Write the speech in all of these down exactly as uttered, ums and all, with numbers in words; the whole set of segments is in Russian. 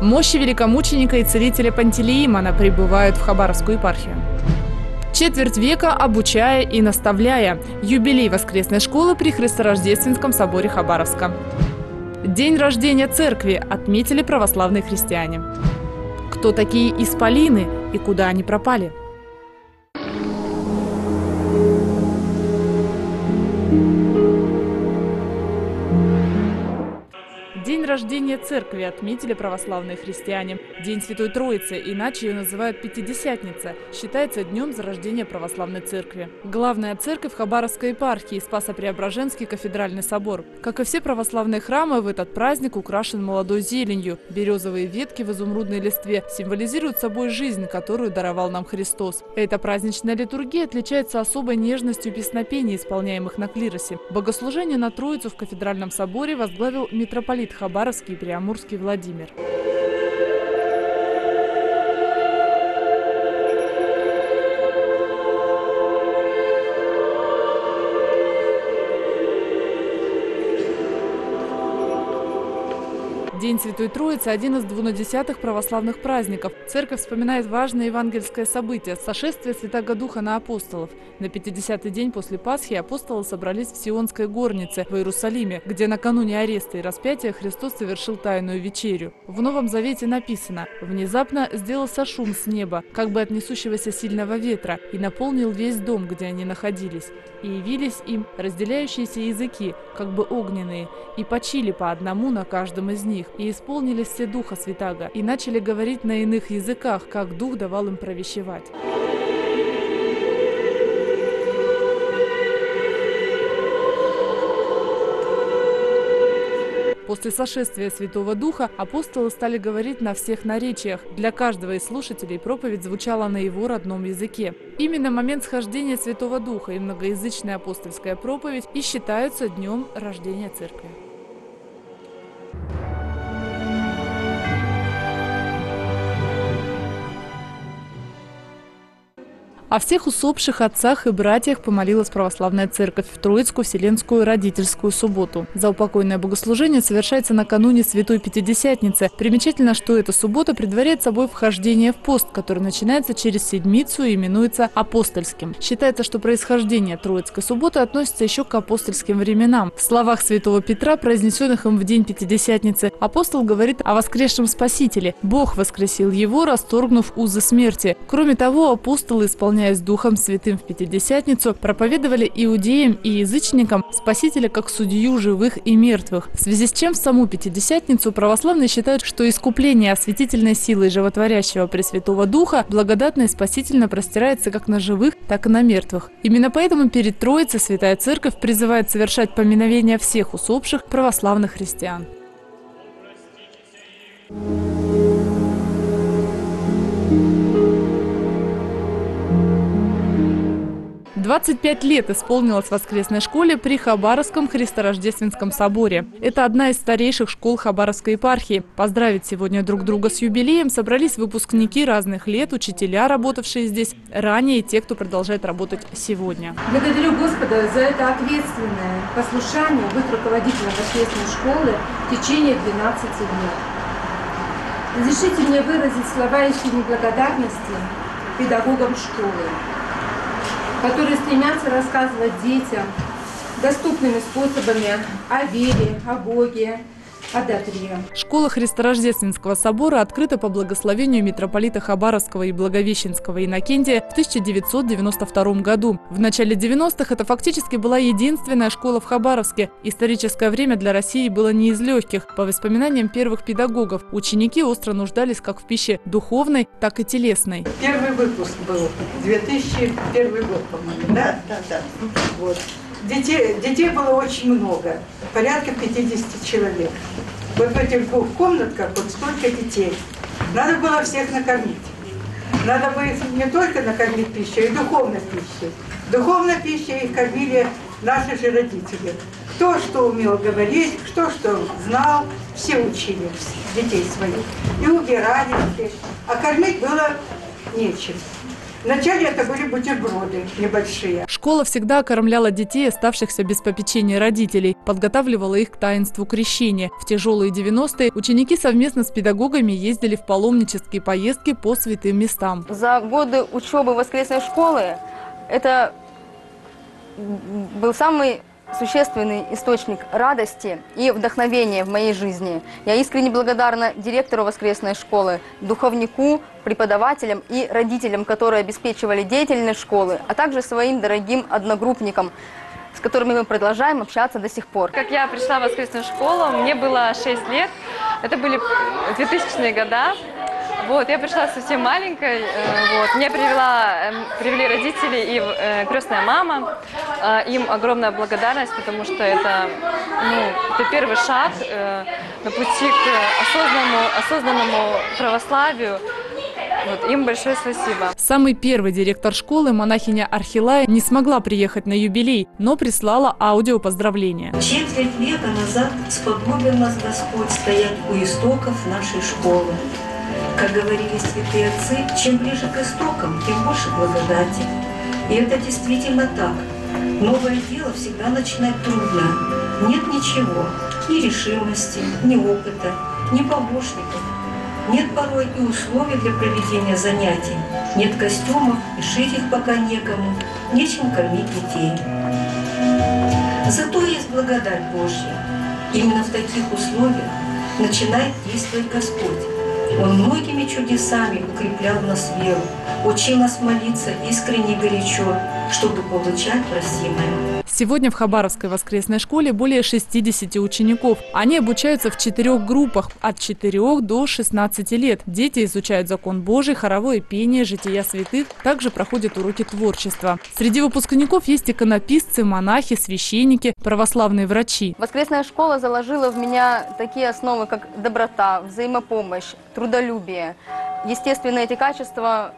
Мощи великомученика и целителя Пантелеимона прибывают в Хабаровскую епархию. Четверть века обучая и наставляя. Юбилей воскресной школы при Христорождественском соборе Хабаровска. День рождения церкви отметили православные христиане. Кто такие исполины и куда они пропали? День рождения церкви отметили православные христиане. День Святой Троицы, иначе ее называют Пятидесятница, считается днем зарождения православной церкви. Главная церковь Хабаровской епархии – Спасо-Преображенский кафедральный собор. Как и все православные храмы, в этот праздник украшен молодой зеленью. Березовые ветки в изумрудной листве символизируют собой жизнь, которую даровал нам Христос. Эта праздничная литургия отличается особой нежностью песнопений, исполняемых на клиросе. Богослужение на Троицу в кафедральном соборе возглавил митрополит Хабаровский и Преамурский Владимир. День Святой Троицы – один из двунадесятых православных праздников. Церковь вспоминает важное евангельское событие – сошествие Святаго Духа на апостолов. На пятидесятый день после Пасхи апостолы собрались в Сионской горнице в Иерусалиме, где накануне ареста и распятия Христос совершил тайную вечерю. В Новом Завете написано: «Внезапно сделался шум с неба, как бы от несущегося сильного ветра, и наполнил весь дом, где они находились. И явились им разделяющиеся языки, как бы огненные, и почили по одному на каждом из них. И исполнились все Духа Святаго, и начали говорить на иных языках, как Дух давал им провещевать». После сошествия Святого Духа апостолы стали говорить на всех наречиях. Для каждого из слушателей проповедь звучала на его родном языке. Именно момент схождения Святого Духа и многоязычная апостольская проповедь и считаются днем рождения церкви. О всех усопших отцах и братьях помолилась православная церковь в Троицкую Вселенскую родительскую субботу. Заупокойное богослужение совершается накануне Святой Пятидесятницы. Примечательно, что эта суббота предваряет собой вхождение в пост, который начинается через седмицу и именуется апостольским. Считается, что происхождение Троицкой субботы относится еще к апостольским временам. В словах святого Петра, произнесенных им в день Пятидесятницы, апостол говорит о воскресшем Спасителе. Бог воскресил его, расторгнув узы смерти. Кроме того, апостолы, исполняя с Духом Святым в Пятидесятницу, проповедовали иудеям и язычникам Спасителя как судью живых и мертвых. В связи с чем в саму Пятидесятницу православные считают, что искупление осветительной силой животворящего Пресвятого Духа благодатно и спасительно простирается как на живых, так и на мертвых. Именно поэтому перед Троицей Святая Церковь призывает совершать поминовение всех усопших православных христиан. двадцать пять лет исполнилось воскресной школе при Хабаровском Христорождественском соборе. Это одна из старейших школ Хабаровской епархии. Поздравить сегодня друг друга с юбилеем собрались выпускники разных лет, учителя, работавшие здесь ранее, и те, кто продолжает работать сегодня. Благодарю Господа за это ответственное послушание быть руководителем воскресной школы в течение двенадцати лет. Разрешите мне выразить слова искренней благодарности педагогам школы, которые стремятся рассказывать детям доступными способами о вере, о Боге, о добре. Школа Христорождественского собора открыта по благословению митрополита Хабаровского и Благовещенского Иннокентия в тысяча девятьсот девяносто втором году. В начале девяностых это фактически была единственная школа в Хабаровске. Историческое время для России было не из легких. По воспоминаниям первых педагогов, ученики остро нуждались как в пище духовной, так и телесной. Первый выпуск был, две тысячи первый год, по-моему, да? Да, да. Вот. Детей, детей было очень много, порядка пятидесяти человек. Вот в этих двух комнатках вот столько детей. Надо было всех накормить. Надо было их не только накормить пищей, и духовной пищей. Духовной пищей их кормили наши же родители. Кто что умел говорить, кто что знал, все учили детей своих. И убирали детей. А кормить было нечем. Вначале это были бутерброды небольшие. Школа всегда окормляла детей, оставшихся без попечения родителей, подготавливала их к таинству крещения. В тяжелые девяностые ученики совместно с педагогами ездили в паломнические поездки по святым местам. За годы учебы воскресной школы это был самый существенный источник радости и вдохновения в моей жизни. Я искренне благодарна директору воскресной школы, духовнику, преподавателям и родителям, которые обеспечивали деятельность школы, а также своим дорогим одногруппникам, с которыми мы продолжаем общаться до сих пор. Как я пришла в воскресную школу, мне было шесть лет, это были двухтысячные года. Вот, я пришла совсем маленькой, вот, меня привела, привели родители и э, крестная мама. Э, им огромная благодарность, потому что это, ну, это первый шаг э, на пути к осознанному, осознанному православию. Вот, им большое спасибо. Самый первый директор школы, монахиня Архилая, не смогла приехать на юбилей, но прислала аудио поздравления. Четверть века назад сподобил нас Господь стоять у истоков нашей школы. Как говорили святые отцы, чем ближе к истокам, тем больше благодати. И это действительно так. Новое дело всегда начинать трудно. Нет ничего, ни решимости, ни опыта, ни помощников. Нет порой и условий для проведения занятий. Нет костюмов, и шить их пока некому, нечем кормить детей. Зато есть благодать Божья. Именно в таких условиях начинает действовать Господь. Он многими чудесами укреплял в нас веру, учил нас молиться искренне и горячо, чтобы получать просимое. Сегодня в Хабаровской воскресной школе более шестидесяти учеников. Они обучаются в четырех группах от четырёх до шестнадцати лет. Дети изучают закон Божий, хоровое пение, жития святых. Также проходят уроки творчества. Среди выпускников есть иконописцы, монахи, священники, православные врачи. Воскресная школа заложила в меня такие основы, как доброта, взаимопомощь, трудолюбие. Естественно, эти качества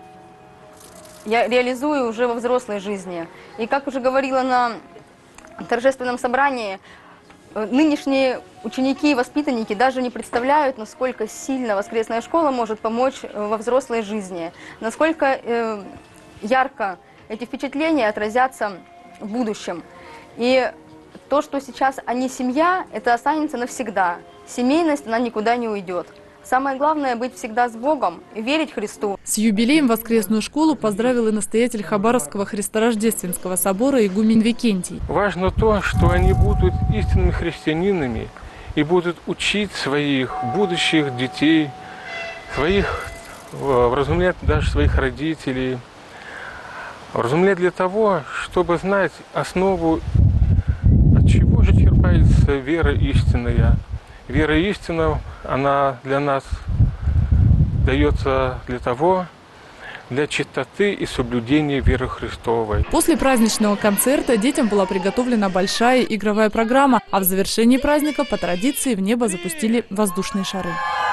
я реализую уже во взрослой жизни. И как уже говорила на торжественном собрании, нынешние ученики и воспитанники даже не представляют, насколько сильно воскресная школа может помочь во взрослой жизни, насколько э, ярко эти впечатления отразятся в будущем. И то, что сейчас они семья, это останется навсегда. Семейность, она никуда не уйдет. Самое главное – быть всегда с Богом и верить Христу. С юбилеем воскресную школу поздравил и настоятель Хабаровского Христорождественского собора игумен Викентий. Важно то, что они будут истинными христианинами и будут учить своих будущих детей, своих, вразумлять даже своих родителей. Вразумлять для того, чтобы знать основу, от чего же черпается вера истинная. Вера истина, она для нас дается для того, для чистоты и соблюдения веры Христовой. После праздничного концерта детям была приготовлена большая игровая программа, а в завершении праздника по традиции в небо запустили воздушные шары.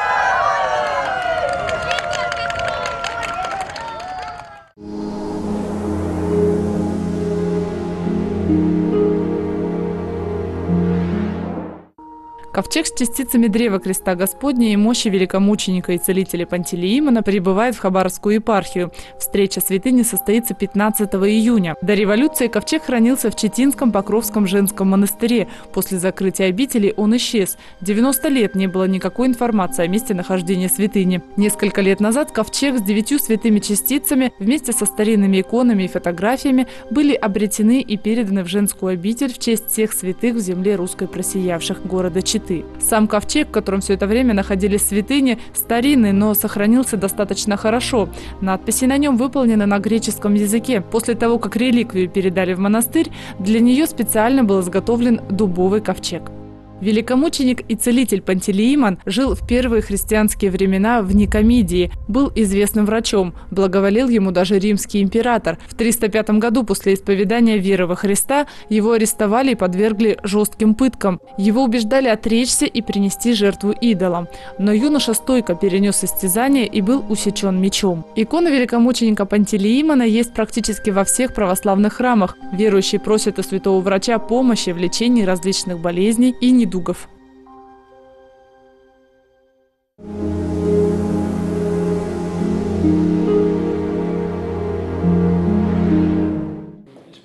Ковчег с частицами древа креста Господня и мощи великомученика и целителя Пантелеимона прибывает в Хабаровскую епархию. Встреча святыни состоится пятнадцатого июня. До революции ковчег хранился в Читинском Покровском женском монастыре. После закрытия обители он исчез. девяносто лет не было никакой информации о месте нахождения святыни. Несколько лет назад ковчег с девятью святыми частицами вместе со старинными иконами и фотографиями были обретены и переданы в женскую обитель в честь всех святых в земле русской просиявших города Читы. Сам ковчег, в котором все это время находились святыни, старинный, но сохранился достаточно хорошо. Надписи на нем выполнены на греческом языке. После того, как реликвию передали в монастырь, для нее специально был изготовлен дубовый ковчег. Великомученик и целитель Пантелеимон жил в первые христианские времена в Никомидии, был известным врачом, благоволил ему даже римский император. В триста пятом году после исповедания веры во Христа его арестовали и подвергли жестким пыткам. Его убеждали отречься и принести жертву идолам. Но юноша стойко перенес истязание и был усечен мечом. Икона великомученика Пантелеимона есть практически во всех православных храмах. Верующие просят у святого врача помощи в лечении различных болезней и недугов. Дугов.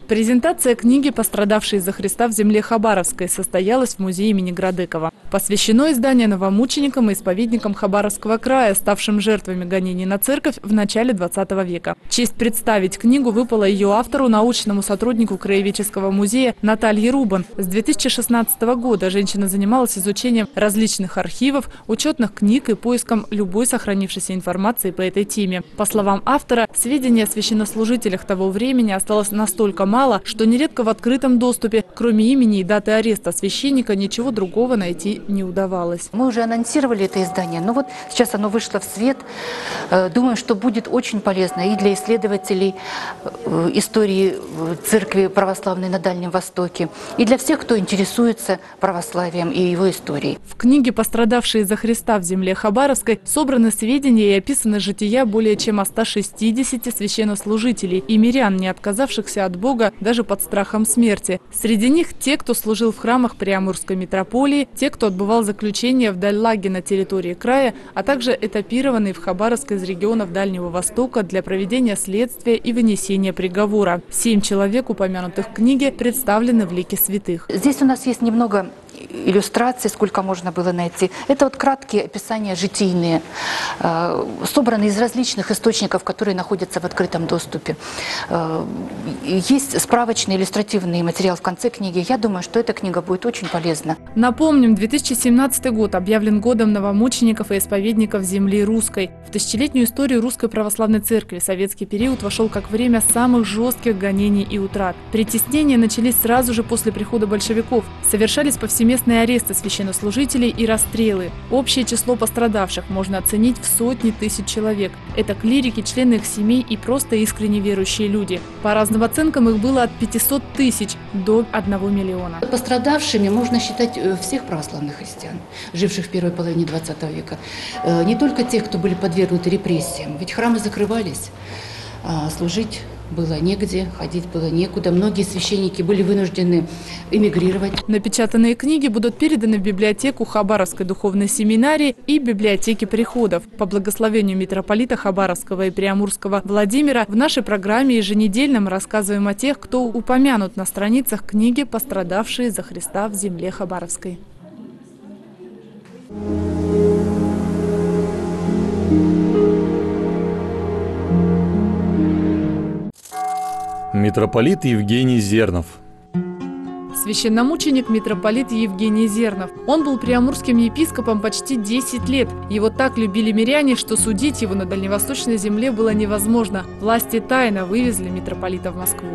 Презентация книги «Пострадавшие за Христа в земле Хабаровской» состоялась в музее имени Градыкова. Посвящено издание новомученикам и исповедникам Хабаровского края, ставшим жертвами гонений на церковь в начале двадцатого века. Честь представить книгу выпала ее автору, научному сотруднику Краеведческого музея Наталье Рубан. С две тысячи шестнадцатого года женщина занималась изучением различных архивов, учетных книг и поиском любой сохранившейся информации по этой теме. По словам автора, сведений о священнослужителях того времени осталось настолько мало, что нередко в открытом доступе, кроме имени и даты ареста священника, ничего другого найти не удавалось. Мы уже анонсировали это издание, но вот сейчас оно вышло в свет. Думаю, что будет очень полезно и для исследователей истории церкви православной на Дальнем Востоке, и для всех, кто интересуется православием и его историей. В книге «Пострадавшие за Христа в земле Хабаровской» собраны сведения и описаны жития более чем о ста шестидесяти священнослужителей и мирян, не отказавшихся от Бога даже под страхом смерти. Среди них те, кто служил в храмах Приамурской митрополии, те, кто отбывал заключение в Даль-Лаге на территории края, а также этапированные в Хабаровск из регионов Дальнего Востока для проведения следствия и вынесения приговора. Семь человек, упомянутых в книге, представлены в лике святых. Здесь у нас есть немного иллюстраций, сколько можно было найти. Это вот краткие описания житийные, э, собранные из различных источников, которые находятся в открытом доступе. Э, есть справочный иллюстративный материал в конце книги. Я думаю, что эта книга будет очень полезна. Напомним, две тысячи семнадцатый год объявлен годом новомучеников и исповедников земли русской. В тысячелетнюю историю Русской Православной Церкви советский период вошел как время самых жестких гонений и утрат. Притеснения начались сразу же после прихода большевиков. Совершались повсеместные Местные аресты священнослужителей и расстрелы. Общее число пострадавших можно оценить в сотни тысяч человек. Это клирики, члены их семей и просто искренне верующие люди. По разным оценкам их было от пятисот тысяч до одного миллиона. Пострадавшими можно считать всех православных христиан, живших в первой половине двадцатого века. Не только тех, кто были подвергнуты репрессиям. Ведь храмы закрывались, а служить было негде, ходить было некуда. Многие священники были вынуждены эмигрировать. Напечатанные книги будут переданы в библиотеку Хабаровской духовной семинарии и библиотеки приходов. По благословению митрополита Хабаровского и Приамурского Владимира в нашей программе еженедельно мы рассказываем о тех, кто упомянут на страницах книги «Пострадавшие за Христа в земле Хабаровской». Митрополит Евгений Зернов. Священномученик митрополит Евгений Зернов. Он был приамурским епископом почти десять лет. Его так любили миряне, что судить его на дальневосточной земле было невозможно. Власти тайно вывезли митрополита в Москву.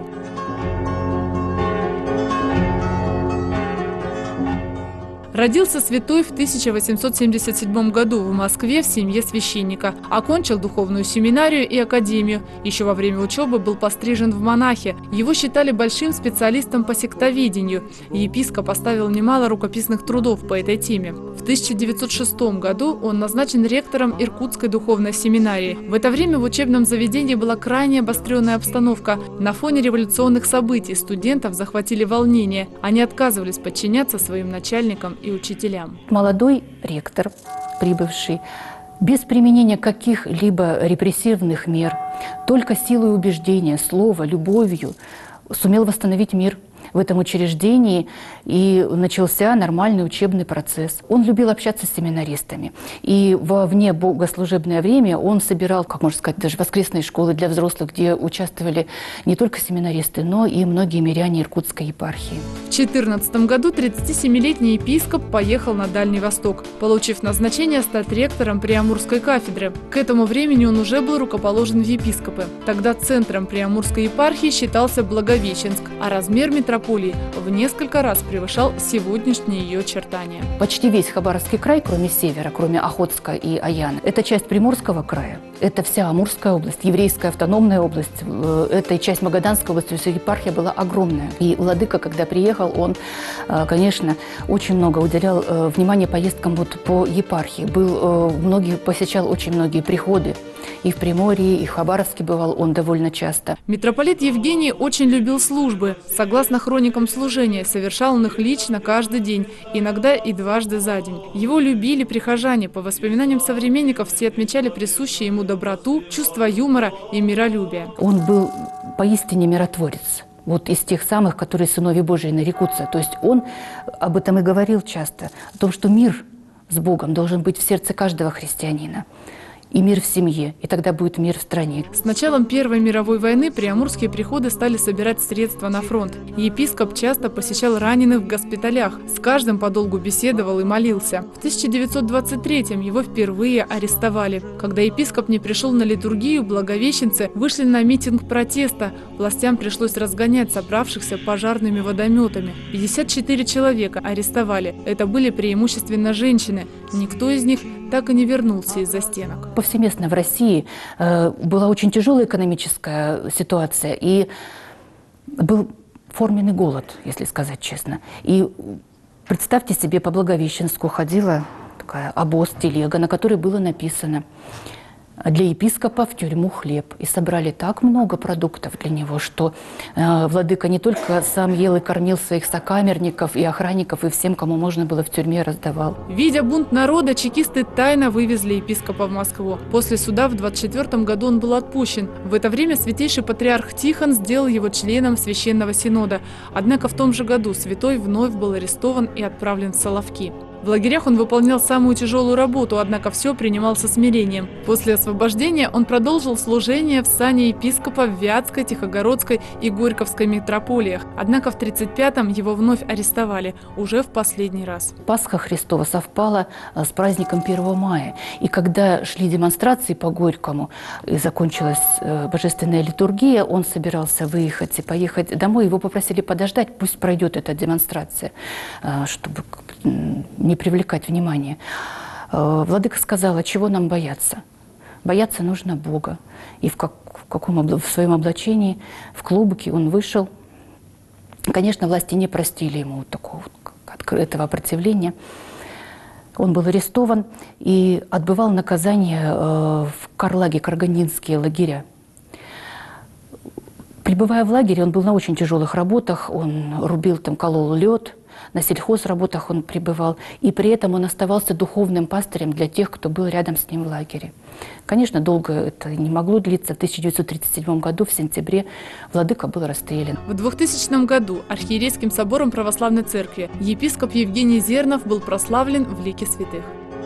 Родился святой в тысяча восемьсот семьдесят седьмом году в Москве в семье священника. Окончил духовную семинарию и академию. Еще во время учебы был пострижен в монахи. Его считали большим специалистом по сектоведению. Епископ оставил немало рукописных трудов по этой теме. В тысяча девятьсот шестом году он назначен ректором Иркутской духовной семинарии. В это время в учебном заведении была крайне обостренная обстановка. На фоне революционных событий студентов захватили волнения. Они отказывались подчиняться своим начальникам и учителям. Молодой ректор, прибывший, без применения каких-либо репрессивных мер, только силой убеждения, слова, любовью сумел восстановить мир в этом учреждении, и начался нормальный учебный процесс. Он любил общаться с семинаристами. И во вне богослужебное время он собирал, как можно сказать, даже воскресные школы для взрослых, где участвовали не только семинаристы, но и многие миряне Иркутской епархии. В две тысячи четырнадцатом году тридцатисемилетний епископ поехал на Дальний Восток, получив назначение стать ректором Приамурской кафедры. К этому времени он уже был рукоположен в епископы. Тогда центром Приамурской епархии считался Благовещенск, а размер метрополии в несколько раз превышал сегодняшние ее очертания. Почти весь Хабаровский край, кроме севера, кроме Охотска и Аяны, это часть Приморского края. Это вся Амурская область, еврейская автономная область, это и часть Магаданской области, то есть епархия была огромная. И владыка, когда приехал, он, конечно, очень много уделял внимания поездкам вот по епархии. Был, многие, посещал очень многие приходы. И в Приморье, и в Хабаровске бывал он довольно часто. Митрополит Евгений очень любил службы. Согласно хроникам служения, совершал он их лично каждый день, иногда и дважды за день. Его любили прихожане. По воспоминаниям современников, все отмечали присущие ему доброту, чувство юмора и миролюбия. Он был поистине миротворец. вот из тех самых, которые сыновья Божии нарекутся. То есть он об этом и говорил часто, о том, что мир с Богом должен быть в сердце каждого христианина. И мир в семье, и тогда будет мир в стране. С началом Первой мировой войны приамурские приходы стали собирать средства на фронт. Епископ часто посещал раненых в госпиталях, с каждым подолгу беседовал и молился. В тысяча девятьсот двадцать третьем его впервые арестовали. Когда епископ не пришел на литургию, благовещенцы вышли на митинг протеста. Властям пришлось разгонять собравшихся пожарными водометами. пятьдесят четыре человека арестовали. Это были преимущественно женщины. Никто из них так и не вернулся из-за стенок. Повсеместно в России э, была очень тяжелая экономическая ситуация, и был форменный голод, если сказать честно. И представьте себе, по Благовещенску ходила такая обоз, телега, на которой было написано: для епископа в тюрьму хлеб. И собрали так много продуктов для него, что э, владыка не только сам ел и кормил своих сокамерников и охранников, и всем, кому можно было в тюрьме, раздавал. Видя бунт народа, чекисты тайно вывезли епископа в Москву. После суда в двадцать четвёртом году он был отпущен. В это время святейший патриарх Тихон сделал его членом Священного Синода. Однако в том же году святой вновь был арестован и отправлен в Соловки. В лагерях он выполнял самую тяжелую работу, однако все принимал со смирением. После освобождения он продолжил служение в сане епископа в Вятской, Тихогородской и Горьковской митрополиях. Однако в тридцать пятом его вновь арестовали, уже в последний раз. Пасха Христова совпала с праздником первого мая. И когда шли демонстрации по Горькому и закончилась божественная литургия, он собирался выехать и поехать домой. Его попросили подождать, пусть пройдет эта демонстрация, чтобы не привлекать внимание. Владыка сказала: чего нам бояться? Бояться нужно Бога. И в, как, в, каком, в своем облачении, в клубке он вышел. Конечно, власти не простили ему вот такого открытого противления. Он был арестован и отбывал наказание в Карлаге, карагандинские лагеря. Прибывая в лагере, он был на очень тяжелых работах, он рубил, там, колол лед, на сельхозработах он пребывал, и при этом он оставался духовным пастырем для тех, кто был рядом с ним в лагере. Конечно, долго это не могло длиться. В тысяча девятьсот тридцать седьмом году, в сентябре, владыка был расстрелян. В двухтысячном году архиерейским собором Православной Церкви епископ Евгений Зернов был прославлен в лике святых.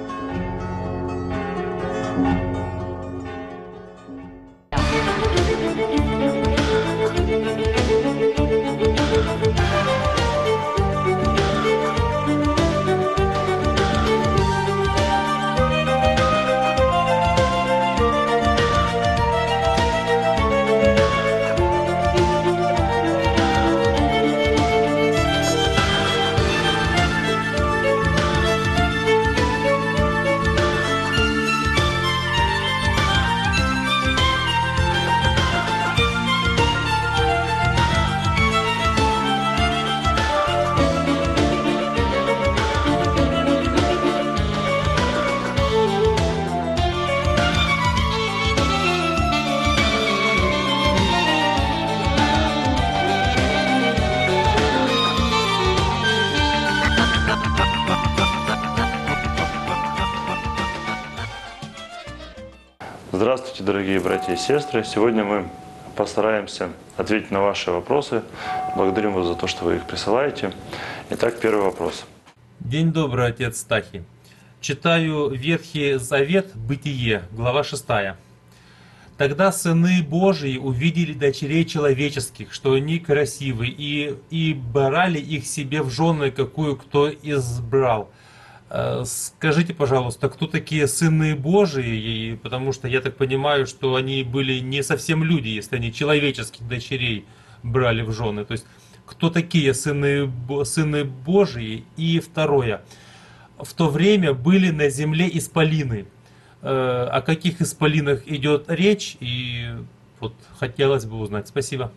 Здравствуйте, дорогие братья и сестры! Сегодня мы постараемся ответить на ваши вопросы. Благодарим вас за то, что вы их присылаете. Итак, первый вопрос. День добрый, отец Стахий. Читаю Ветхий Завет, Бытие, глава шестая. Тогда сыны Божии увидели дочерей человеческих, что они красивы, и, и брали их себе в жены, какую кто избрал. Скажите, пожалуйста, кто такие сыны Божии? Потому что я так понимаю, что они были не совсем люди, если они человеческих дочерей брали в жены. То есть, кто такие сыны, сыны Божии? И второе. В то время были на земле исполины. О каких исполинах идет речь? И вот хотелось бы узнать. Спасибо.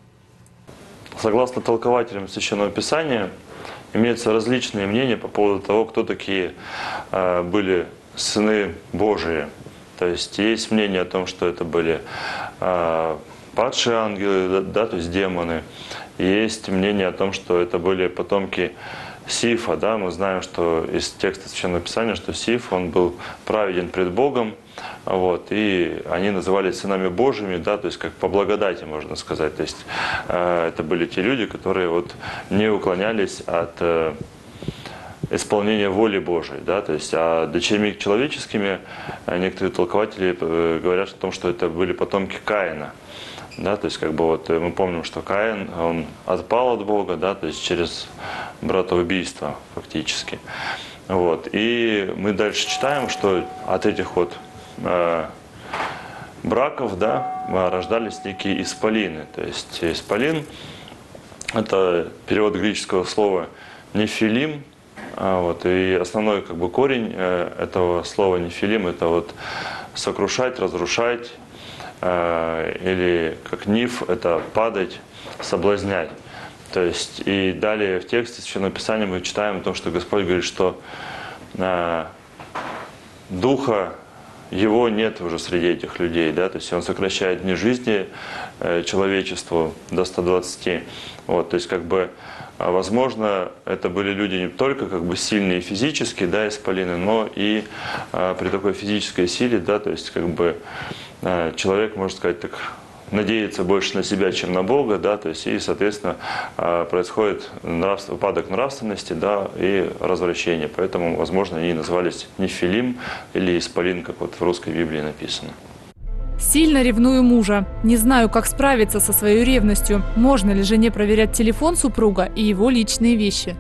Согласно толкователям Священного Писания, имеются различные мнения по поводу того, кто такие э, были сыны Божии. То есть есть мнение о том, что это были э, падшие ангелы, да, да, то есть демоны. Есть мнение о том, что это были потомки Сифа, да, мы знаем, что из текста Священного Писания, что Сиф, он был праведен пред Богом, вот, и они назывались сынами Божьими, да, то есть как по благодати, можно сказать. То есть э, это были те люди, которые вот не уклонялись от э, исполнения воли Божией, да, то есть, а дочерьми человеческими некоторые толкователи э, говорят о том, что это были потомки Каина. Да, то есть, как бы вот мы помним, что Каин, он отпал от Бога, да, то есть через братоубийство фактически. Вот. И мы дальше читаем, что от этих вот э, браков, да, рождались некие исполины. То есть исполин – это перевод греческого слова нефилим. Вот, и основной как бы корень э, этого слова нефилим – это вот сокрушать, разрушать. Или как ниф, это падать, соблазнять. То есть, и далее в тексте Священного Писания мы читаем о том, что Господь говорит, что э, духа его нет уже среди этих людей, да, то есть он сокращает дни жизни э, человечеству до ста двадцати. Вот, то есть, как бы, возможно, это были люди не только как бы сильные физически, да, исполины, но и э, при такой физической силе, да, то есть, как бы, человек, можно сказать, так, надеется больше на себя, чем на Бога, да, то есть, и, соответственно, происходит нравств, упадок нравственности, да, и развращение. Поэтому, возможно, они назывались нефилим или исполин, как вот в русской Библии написано. Сильно ревную мужа. Не знаю, как справиться со своей ревностью. Можно ли жене проверять телефон супруга и его личные вещи?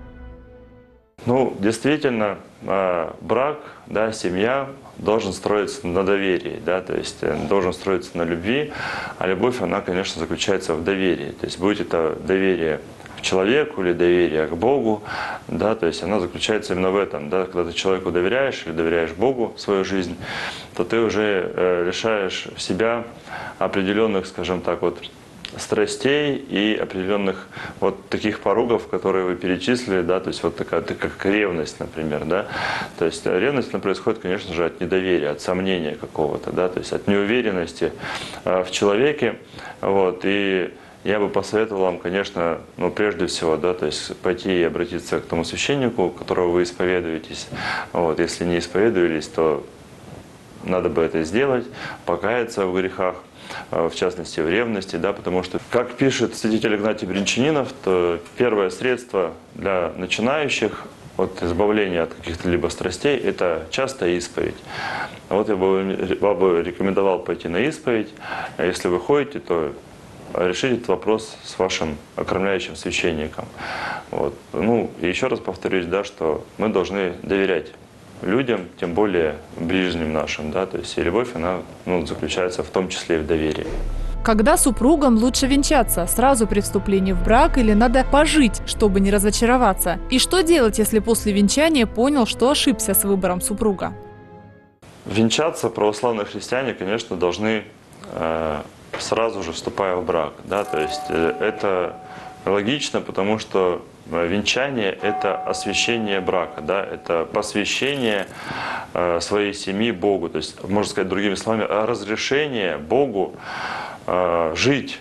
Ну, действительно, брак, да, семья должен строиться на доверии, да, то есть должен строиться на любви, а любовь, она, конечно, заключается в доверии. То есть будет это доверие к человеку или доверие к Богу, да, то есть она заключается именно в этом, да, когда ты человеку доверяешь или доверяешь Богу свою жизнь, то ты уже э, лишаешь себя определенных, скажем так, вот, страстей и определенных вот таких порогов, которые вы перечислили, да, то есть вот такая, как ревность, например, да, то есть ревность, она происходит, конечно же, от недоверия, от сомнения какого-то, да, то есть от неуверенности э, в человеке, вот, и я бы посоветовал вам, конечно, ну, прежде всего, да, то есть пойти и обратиться к тому священнику, которого вы исповедуетесь, вот, если не исповедовались, то надо бы это сделать, покаяться в грехах, в частности в ревности, да, потому что, как пишет святитель Игнатий Брянчанинов, то первое средство для начинающих от избавления от каких-то либо страстей – это частая исповедь. Вот я бы, я бы рекомендовал пойти на исповедь, а если вы ходите, то решить этот вопрос с вашим окормляющим священником. Вот. Ну, и еще раз повторюсь, да, что мы должны доверять людям, тем более ближним нашим, да, то есть и любовь, она, ну, заключается в том числе и в доверии. Когда супругам лучше венчаться? Сразу при вступлении в брак или надо пожить, чтобы не разочароваться? И что делать, если после венчания понял, что ошибся с выбором супруга? Венчаться православные христиане, конечно, должны э, сразу же вступая в брак, да, то есть э, это логично, потому что венчание – это освящение брака, да, это посвящение э, своей семьи Богу, то есть, можно сказать другими словами, разрешение Богу э, жить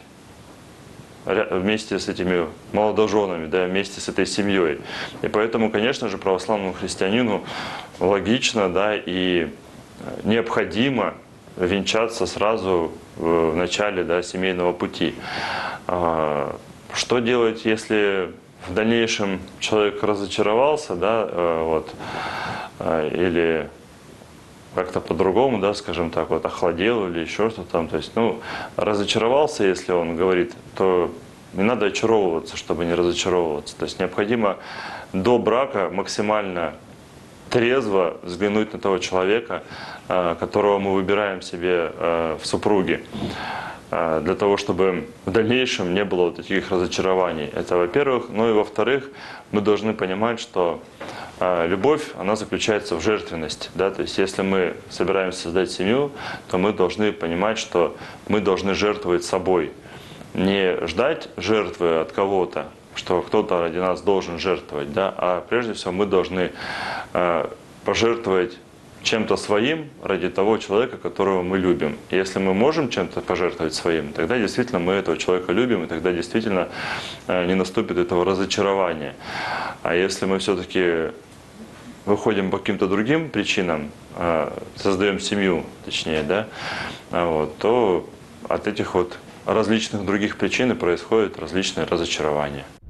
вместе с этими молодоженами, да, вместе с этой семьей. И поэтому, конечно же, православному христианину логично, да, и необходимо венчаться сразу в начале, да, семейного пути. Что делать, если в дальнейшем человек разочаровался, да, вот, или как-то по-другому, да, скажем так, вот охладел или еще что-то там, то есть, ну, разочаровался, если он говорит, то не надо очаровываться, чтобы не разочаровываться. То есть необходимо до брака максимально трезво взглянуть на того человека, которого мы выбираем себе в супруге, для того, чтобы в дальнейшем не было вот таких разочарований. Это во-первых. Ну и во-вторых, мы должны понимать, что любовь, она заключается в жертвенности. Да? То есть если мы собираемся создать семью, то мы должны понимать, что мы должны жертвовать собой. Не ждать жертвы от кого-то, что кто-то ради нас должен жертвовать, да? А прежде всего мы должны пожертвовать чем-то своим ради того человека, которого мы любим. И если мы можем чем-то пожертвовать своим, тогда действительно мы этого человека любим, и тогда действительно не наступит этого разочарования. А если мы все-таки выходим по каким-то другим причинам, создаем семью, точнее, да, вот, то от этих вот различных других причин и происходят различные разочарования.